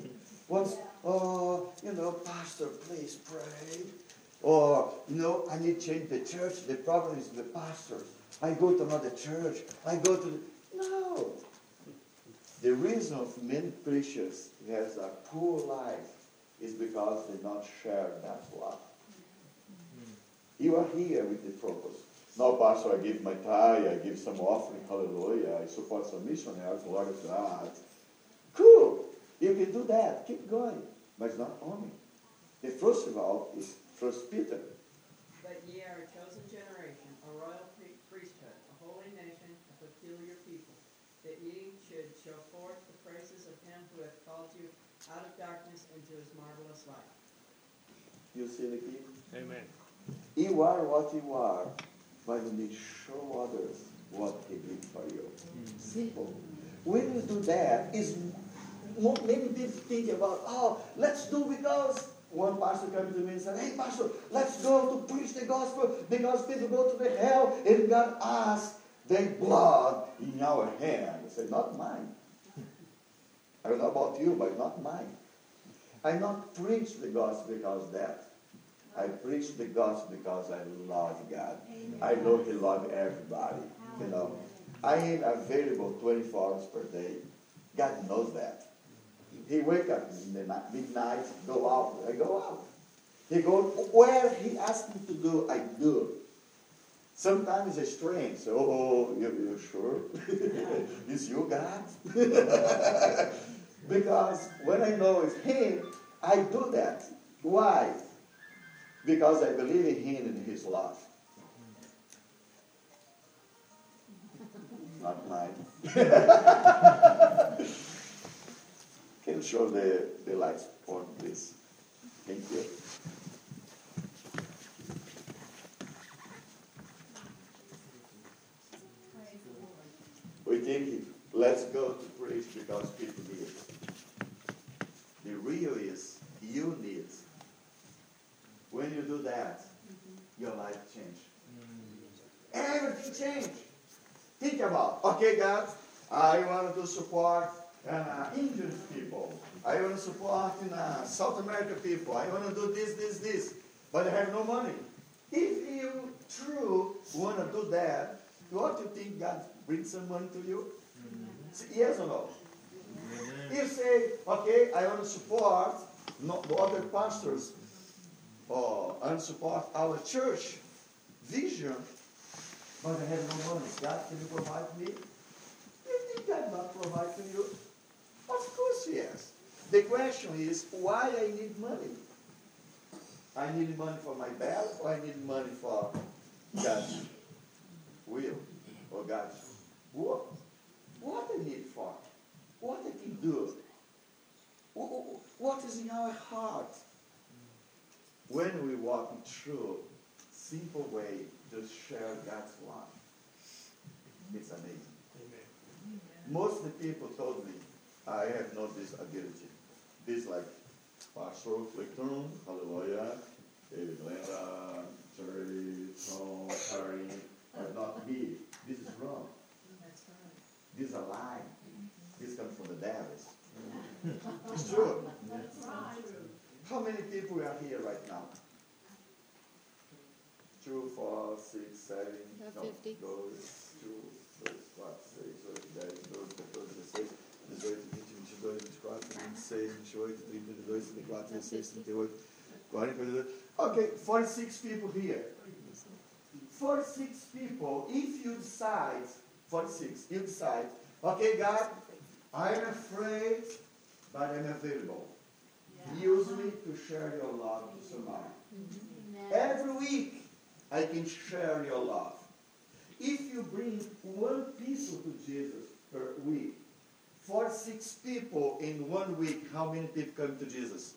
Pastor, please pray. Or, I need to change the church. The problem is the pastors. I go to another church. No. The reason of many Christians has a poor life is because they not share that love. You are here with the purpose. No, Pastor, I give my tithe, I give some offering, hallelujah, I support some missionaries, glory to God. Cool. You can do that. Keep going. But it's not only. The first of all is 1 Peter. But ye are a chosen generation, a royal priesthood, a holy nation, a peculiar people, that ye should show forth the praises of him who hath called you out of darkness into his marvelous light. You see the key? Amen. You are what you are, but you need to show others what he did for you. Simple. When you do that, many people think about, let's do because one pastor came to me and said, hey, Pastor, let's go to preach the gospel because people go to the hell and God asks their blood in our hand. I said, not mine. I don't know about you, but not mine. I not preach the gospel because of that. I preach the gospel because I love God. Amen. I know he loves everybody. I am available 24 hours per day. God knows that. He wake up in the midnight, go out. I go out. He go where he asks me to go, I do. Sometimes it's strange. Oh, you sure? It's you, God? Because when I know it's Him, I do that. Why? Because I believe in Him and His love. Not mine. Can you show the lights on, please? Thank you. We think, let's go to praise because people need it. The real is, you need it. When you do that, your life changes. Everything changes. Think about, okay, God, I want to support Indian people. I want to support South American people. I want to do this. But I have no money. If you truly want to do that, what do you think God brings some money to you? Yes or no? You say, okay, I want to support the other pastors, or I want to support our church vision, but I have no money. God, can you provide me? You think God not provide for you? Of course, yes. The question is, why I need money? I need money for my bed, or I need money for God's will, or God's work? What I need for? What I can do? What is in our heart? When we walk in true, simple way to share God's love, it's amazing. Amen. Most of the people told me, I have not this ability. This like Pastor Clifton, hallelujah, David Glenda, Jerry, Tom, Harry, but not me. This is wrong. That's right. This is a lie. This comes from the devils. It's true. That's right. How many people are here right now? 2, 4, 6, 7, About 50. 2, 3, 4, 6, 8, 10, 12, 13, 14, 15, 16, 17, 18, 19, 20, 21, 22, 23, 24, 26, 27, 28, 29, 30, 41, 42. Okay, 46 people here. 46 people, if you decide, 46, you decide, okay, God, I'm afraid, but I'm available. Use me to share your love to somebody. Every week, I can share your love. If you bring one people to Jesus per week, 46 people in 1 week, how many people come to Jesus?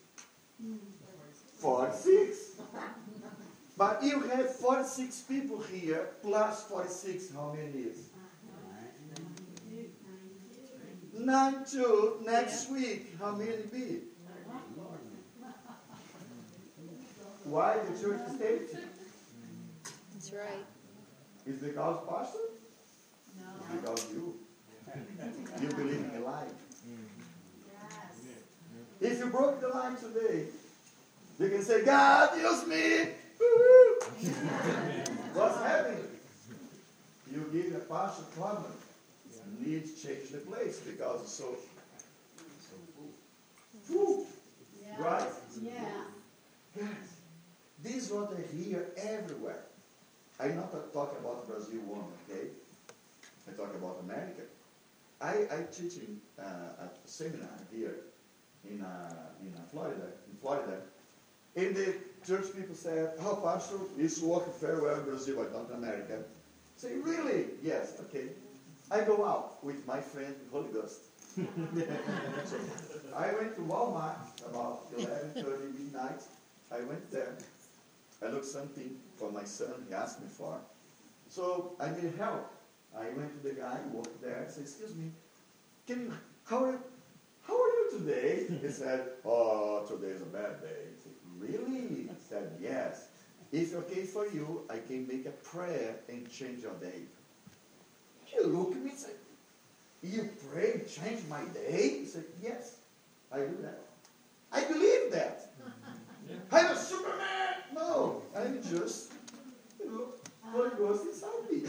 46. But you have 46 people here, plus 46, how many is? 92. Next week, how many be? Why the church is empty? That's right. Is because pastor? No. It's because you. You believe in the lie. Yes. If you broke the line today, you can say, God, use me. Woo-hoo. What's happening? You give the pastor problem. Needs to change the place because it's so full. Yeah. Right? Yeah. Yes. This is what I hear everywhere. I'm not talking about Brazil one, okay? I talk about America. I teach in a seminar here in Florida. And the church people said, oh, Pastor, it's working very well in Brazil, but not in America. I say, really? Yes, okay. I go out with my friend Holy Ghost. So I went to Walmart about 11:30 midnight. I went there. I looked something for my son. He asked me for. So I need help. I went to the guy who worked there. I said, excuse me, how are you today? He said, oh, today is a bad day. I said, really? I said, yes. If okay for you, I can make a prayer and change your day. He looked at me and said, you pray, change my day? He said, yes, I do that. I believe that. I'm a Superman. No, I'm just, Holy Ghost inside me.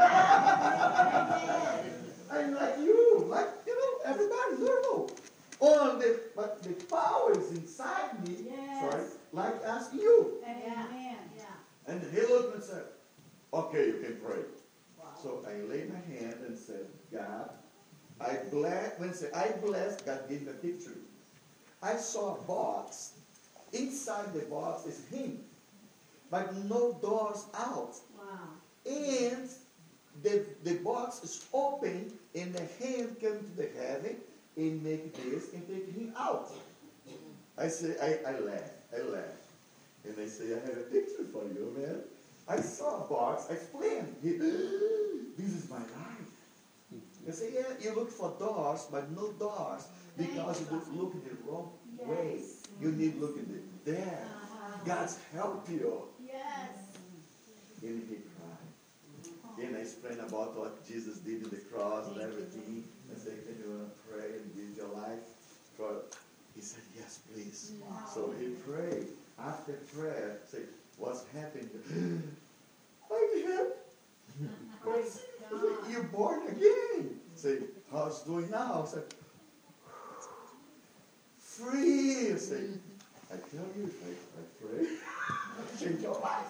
I'm like you, everybody normal. But the power is inside me, Yes. like as you. Amen. Yeah. And he looked and said, Okay, you can pray. Wow. So I laid my hand and said, God, I bless. When I say I bless, God gave me a picture. I saw a box. Inside the box is him, but no doors out. Wow. And the box is open, and the hand come to the heaven and make this and take him out. I say, I laugh. And I say, I have a picture for you, man. I saw a box, I explained. This is my life. I say, yeah, you look for doors, but no doors, because you look in the wrong way. Yes. You need to look in there. God's help you. Yes. And he cried. And I explained about what Jesus did in the cross and everything. I said, can you want to pray and give your life for? He said, yes, please. Wow. So he prayed. After prayer, say, what's happened? I'm happy. Praise God. You're born again. Say, how's it doing now? Say, free. Say, I tell you, if I pray, change your life.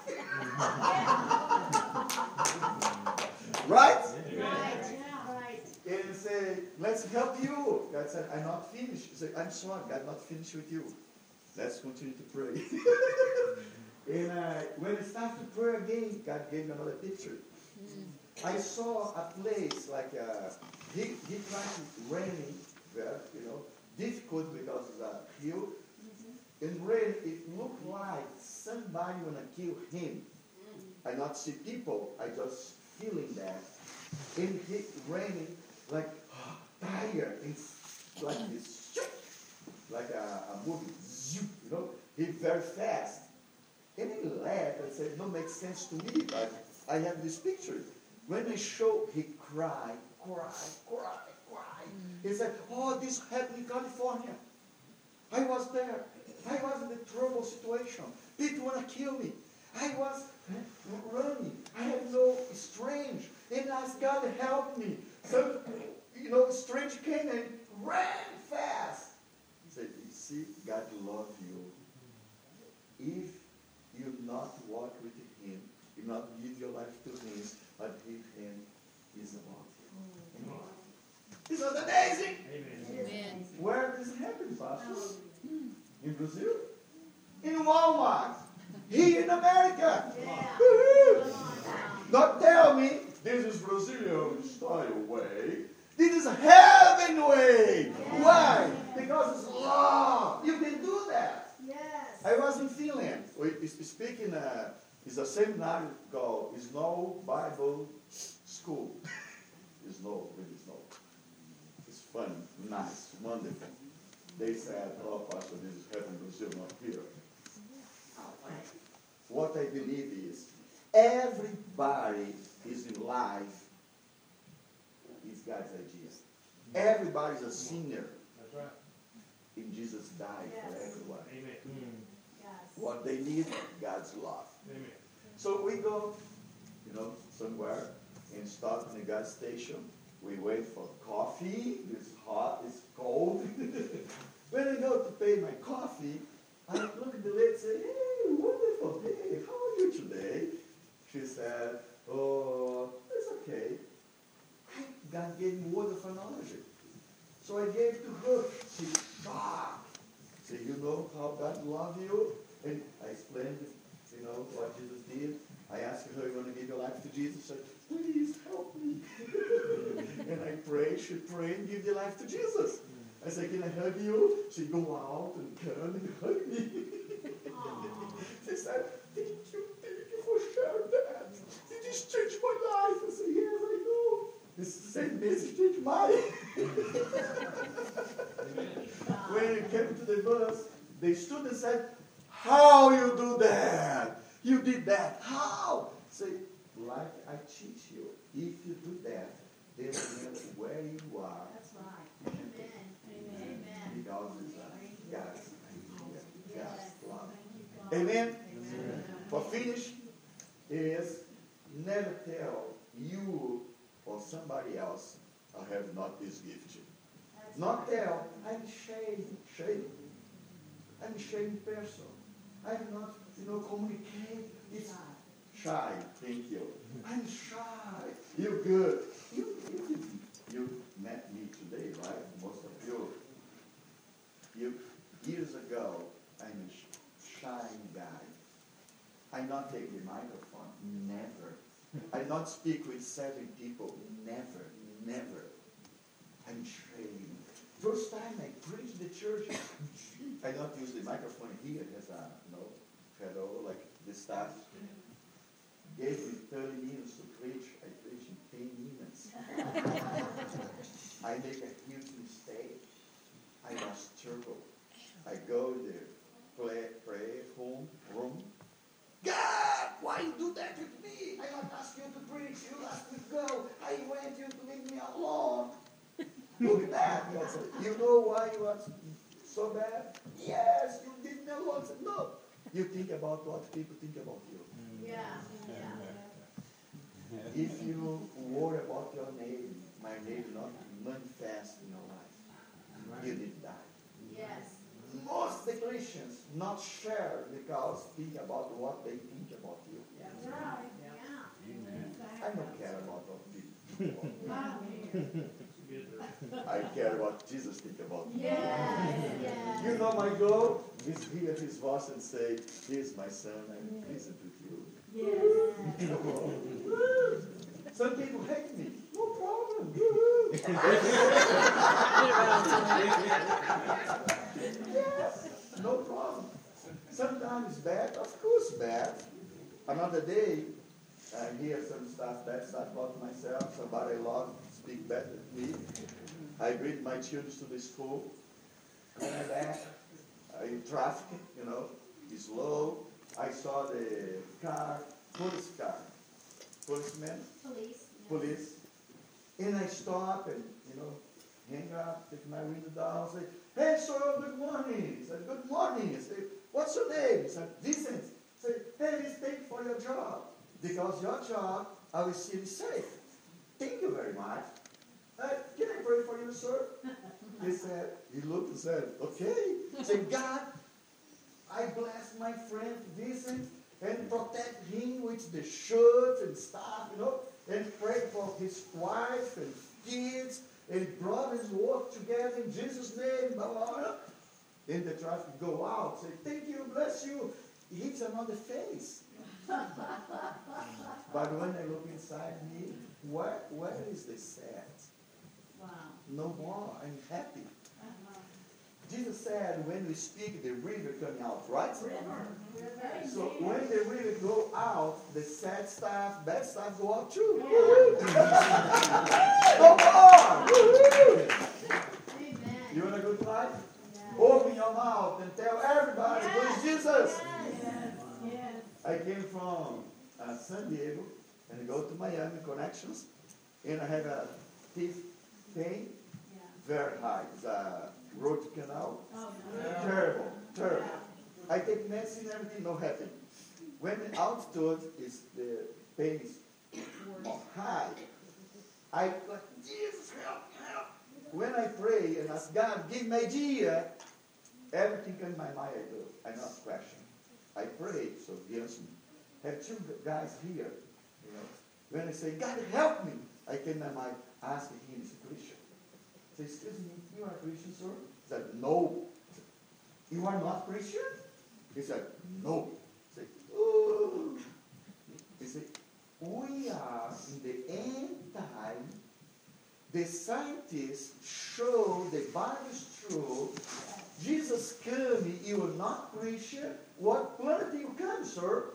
Right? Right. Yeah. Right. And say, let's help you. God said, I'm not finished. Say, I'm sorry, God not finished with you. Let's continue to pray. And when I started to pray again, God gave me another picture. I saw a place like he tried to rain there, difficult because it's a hill. In rain, it looked like somebody wanna kill him. I not see people, I just feeling that. And he raining like tired, it's like this, like a movie, he very fast. And he laughed and said, no, makes sense to me, but I have this picture. When I show, he cried. He said, oh, this happened in California. I was there. I was in a trouble situation. People want to kill me. I was running. I had no strength. And I asked God to help me. So, strength came and ran fast. He said, you see, God loves you. If you not walk with him, you not give your life to him, but his hand is about you. Isn't that amazing? Amen. Where does it happen, Pastor? In Brazil? In Walmart. Here in America. Yeah. Woo-hoo. Come on now. Not tell me this is Brazilian style way. This is heaven way. Yeah. Why? Because it's love. You can do that. Yes. I was in Finland. We speaking. It's a seminar called Snow Bible School. Snow, really snow. It's fun, nice, wonderful. They said, oh, Pastor, this is heaven, Brazil, not here. What I believe is, everybody is in life is God's idea. Everybody's a sinner. That's right. And Jesus died for Yes. everyone. Amen. Yes. What they need, God's love. Amen. So we go, somewhere and stop in a gas station. We wait for coffee. It's hot, it's cold. When I go to pay my coffee, I look at the lady and say, hey, wonderful day. How are you today? She said, oh, it's okay. God gave me word of knowledge. So I gave to her. She shocked. Say, you know how God loves you? And I explained, what Jesus did. I asked her, you want to give your life to Jesus? She said, please help me. And I prayed, she prayed, and give your life to Jesus. I said, can I hug you? She go out and come and hug me. She said, thank you for sharing that. It just changed my life. I said, yes, I know. This same message changed mine. When it came to the bus, the student said, how you do that? You did that. How? Say, like I teach you. If you do that, then remember where you are. That's right. Amen. Amen. Because it's God's idea, Yes. God's love. Thank you, God. Amen? Amen. For finish is never tell you or somebody else, I have not this gift. That's Not right. tell, I'm shame. I'm a shame person. I'm not, communicate. It's shy. Thank you. I'm shy. You good. You met me today, right? Most of you. Years ago, I'm a shy guy. I not take the microphone. Never. I not speak with 7 people. Never. I'm ashamed. First time I preached the church, I not use the microphone here as a fellow like this staff. Gave me 30 minutes to preach. I preached in 10 minutes. I make a huge mistake. I was trouble. I go there, pray room. God, why you do that with me? I not ask you to preach. You asked me to go. I want you to leave me alone. Look at that. You know why you are so bad? Yes, you leave me alone. I said, no. You think about what people think about you. Yeah. If you worry about your name, my name not manifest in your life, you did die. Yes. Most of the Christians not share because think about what they think about you. That's right. Yeah. I don't care about what people. Wow. I care what Jesus think about me. Yes. You know my goal is hear his voice and say, "Here's my son, I'm pleased with you." Yes. Some people hate me. No problem. Yes, no problem. Sometimes bad, of course bad. Another day, I hear some bad stuff about myself. Somebody I love speak bad to me. I bring my children to the school. Coming back, in traffic, is low. I saw the policeman, police. And I stop and, hang up, take my window down, say, "Hey, sir, good morning." He said, "Good morning." I said, "What's your name?" He said, "Vincent." I said, "Hey, this thank you for your job. Because your job, I will see you safe. Thank you very much. Can I pray for you, sir?" He looked and said, "Okay." He said, "God, I bless my friend Vincent and protect him with the shirts and stuff, and pray for his wife and kids and brothers work together in Jesus' name, blah, blah, blah." And the traffic go out, say, "Thank you, bless you." He hits another face. But when I look inside me, where is the sad? Wow. No more, I'm happy. Jesus said, when we speak, the river coming out, right? So when the river go out, the sad stuff, bad stuff go out too. No more! Amen. You want a good life? Yeah. Open your mouth and tell everybody, who is Jesus? Yes. I came from San Diego and go to Miami Connections, and I have a teeth pain very high. It's a root canal. Oh, no. Terrible. I take medicine, everything, no happen. When the altitude is the pain is high, I like, "Jesus, help. When I pray and ask God, give me idea, everything in my mind I do. I not question. I pray, so he answers me. I have 2 guys here, When I say, "God help me," I can in my mind ask him, is a Christian. I say, "Excuse me, you are a Christian, sir?" He said, "No." I said, "You are not Christian?" He said, "No." I said, "Oh." He said, "We are in the end time. The scientists show the Bible is true. Jesus coming, you are not Christian. What planet do you come, sir?"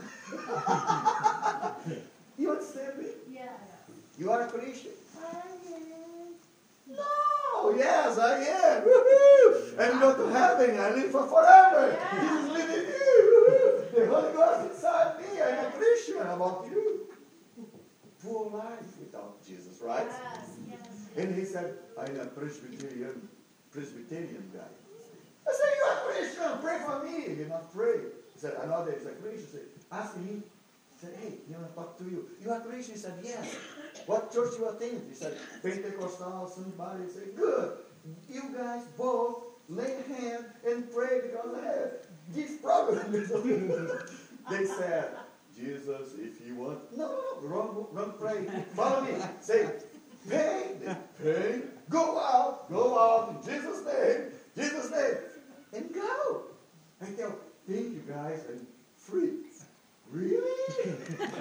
You understand me? Yeah. You are a Christian? I am. No, yes, I am. Woo-hoo. And go to heaven. I live for forever. Yeah. Jesus lives in you. Woo-hoo. The Holy Ghost inside me. I'm a Christian. How about you? Poor life without Jesus, right? Yes. And he said, "I'm a Presbyterian guy." I said, "You are a Christian. Pray for me." He not pray. He said, "Another is a Christian." He said, ask him. He said, "Hey, you want to talk to you? You are Christian?" He said, "Yes." "What church you attend?" He said, "Pentecostal, somebody." He said, "Good. You guys both lay a hand and pray because I have this problem." They said, Jesus, if you want. No, run, pray. Follow me. Say, pay, pay. Go out in Jesus' name, and go. I tell, thank you guys, I'm free. Really?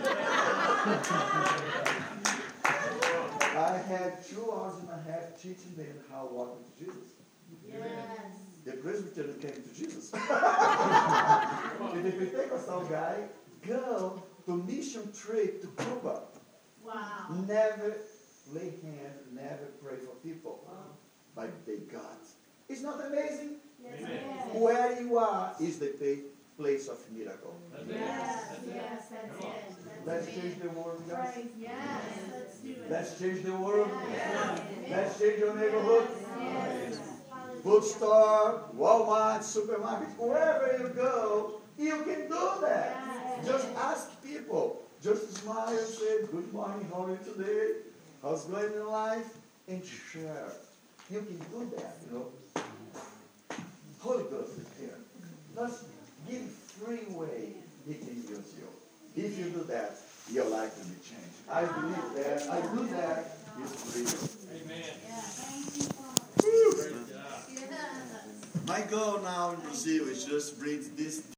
I had 2 hours and a half teaching them how to walk with Jesus. Yes. The Presbyterian came to Jesus. The Pentecostal guy go to mission trip to Cuba. Wow. Never lay hands, never pray for people. But they got. It's not amazing? Yes, Amen. yes. Where you are is the place of miracle. Yes, yes, that's it. Let's That's it. change the world, guys. Praise, yes, let's do it. Let's change the world. Yes. Let's change your neighborhood. Yes. Bookstore, Walmart, supermarket, wherever you go, you can do that. Yes. Just ask people. Just smile and say, good morning, how are you today? How's going in life? And share. You can do that, you know. Holy Ghost is here. Just give free way. He can use you. If you do that, your life will be changed. I believe that. I do that. It's free. Amen. Thank you, Father. Praise God. Yes. My goal now in Brazil is just bring this